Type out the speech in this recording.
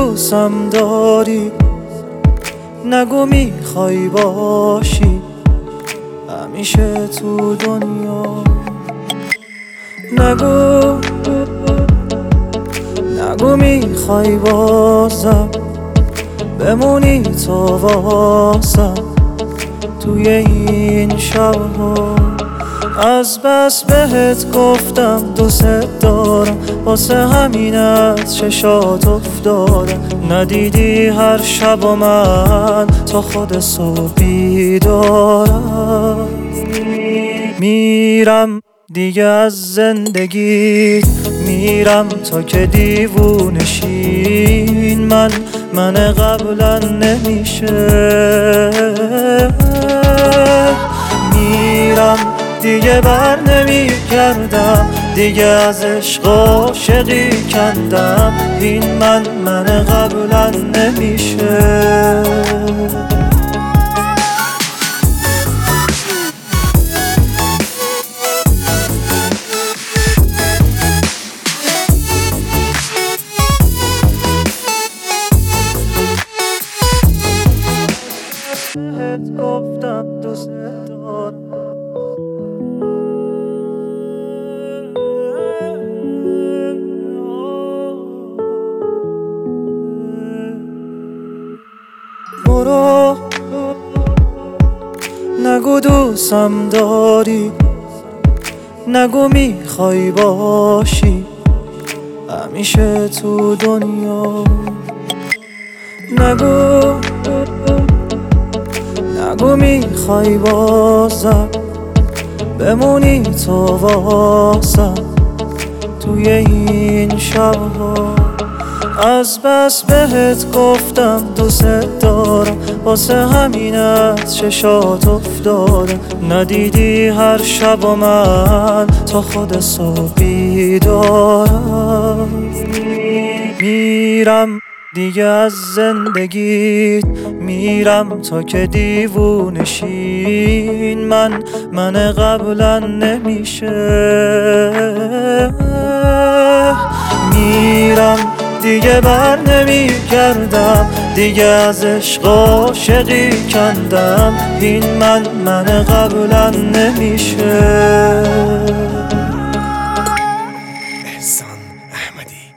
دوستم داری، نگو میخوای باشی همیشه تو دنیا. نگو میخوای بازم بمونی تو واسم توی این شبها. از بس بهت گفتم دوست دارم، واسه همین از چشات افتادم. ندیدی هر شب و من تا خود صبح بیدارم. میرم دیگه از زندگیت، میرم تا که دیوونشین من قبلا نمیشه. میرم دیگه بر نمیگردم، دیگه از عشق عاشقی کندم. این من قبلا نمیشه. بهت گفتم دوست دارم. برو نگو دوستم داری، نگو میخوای باشی همیشه تو دنیا. نگو میخوای بازم بمونی تو واسم توی این شبها. از بس بهت گفتم دوست دارم، واسه همین از چشات افتادم. ندیدی هر شب و من تا خود صبح بیدارم. میرم دیگه از زندگیت، میرم تا که دیوونشین من قبلا نمیشه. میرم دیگه بر نمیگردم، دیگه از عشق عاشقی کندم. این من قبلا نمیشه. احسان احمدی.